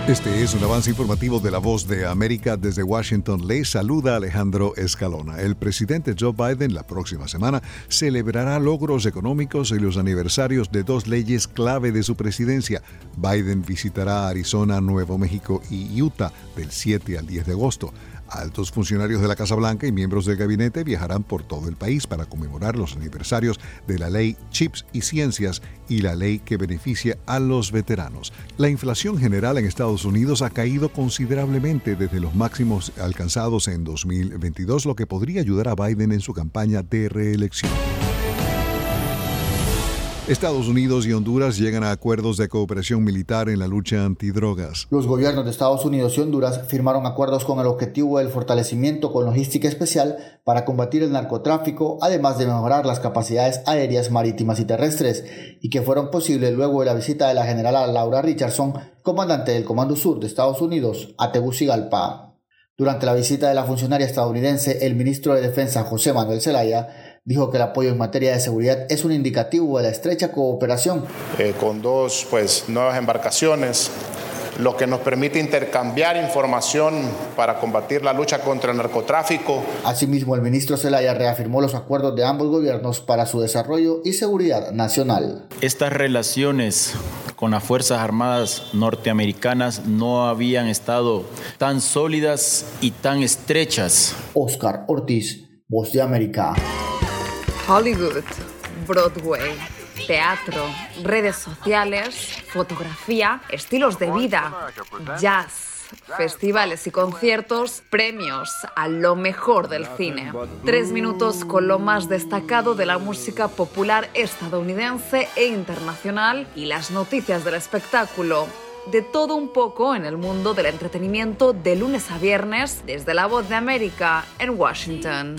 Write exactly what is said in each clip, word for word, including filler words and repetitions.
Este es un avance informativo de La Voz de América. Desde Washington le saluda Alejandro Escalona. El presidente Joe Biden la próxima semana celebrará logros económicos y los aniversarios de dos leyes clave de su presidencia. Biden visitará Arizona, Nuevo México y Utah del siete al diez de agosto. Altos funcionarios de la Casa Blanca y miembros del gabinete viajarán por todo el país para conmemorar los aniversarios de la ley Chips y Ciencias y la ley que beneficia a los veteranos. La inflación general en Estados Unidos ha caído considerablemente desde los máximos alcanzados en dos mil veintidós, lo que podría ayudar a Biden en su campaña de reelección. Estados Unidos y Honduras llegan a acuerdos de cooperación militar en la lucha antidrogas. Los gobiernos de Estados Unidos y Honduras firmaron acuerdos con el objetivo del fortalecimiento con logística especial para combatir el narcotráfico, además de mejorar las capacidades aéreas, marítimas y terrestres, y que fueron posibles luego de la visita de la general Laura Richardson, comandante del Comando Sur de Estados Unidos, a Tegucigalpa. Durante la visita de la funcionaria estadounidense, el ministro de Defensa, José Manuel Zelaya, dijo que el apoyo en materia de seguridad es un indicativo de la estrecha cooperación. Eh, con dos pues, nuevas embarcaciones, lo que nos permite intercambiar información para combatir la lucha contra el narcotráfico. Asimismo, el ministro Zelaya reafirmó los acuerdos de ambos gobiernos para su desarrollo y seguridad nacional. Estas relaciones con las Fuerzas Armadas norteamericanas no habían estado tan sólidas y tan estrechas. Oscar Ortiz, Voz de América. Hollywood, Broadway, teatro, redes sociales, fotografía, estilos de vida, jazz, festivales y conciertos, premios a lo mejor del cine. Tres minutos con lo más destacado de la música popular estadounidense e internacional y las noticias del espectáculo. De todo un poco en el mundo del entretenimiento de lunes a viernes desde La Voz de América en Washington.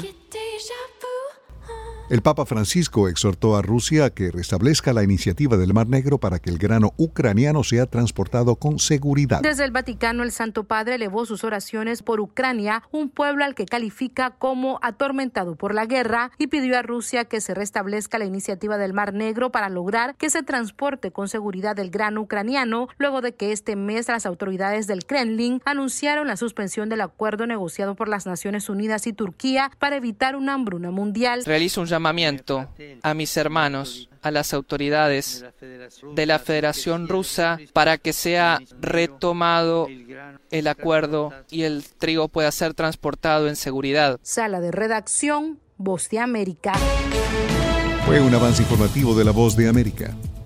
El Papa Francisco exhortó a Rusia a que restablezca la iniciativa del Mar Negro para que el grano ucraniano sea transportado con seguridad. Desde el Vaticano, el Santo Padre elevó sus oraciones por Ucrania, un pueblo al que califica como atormentado por la guerra, y pidió a Rusia que se restablezca la iniciativa del Mar Negro para lograr que se transporte con seguridad el grano ucraniano, luego de que este mes las autoridades del Kremlin anunciaron la suspensión del acuerdo negociado por las Naciones Unidas y Turquía para evitar una hambruna mundial. Realizo un llamamiento a mis hermanos, a las autoridades de la Federación Rusa para que sea retomado el acuerdo y el trigo pueda ser transportado en seguridad. Sala de redacción, Voz de América. Fue un avance informativo de La Voz de América.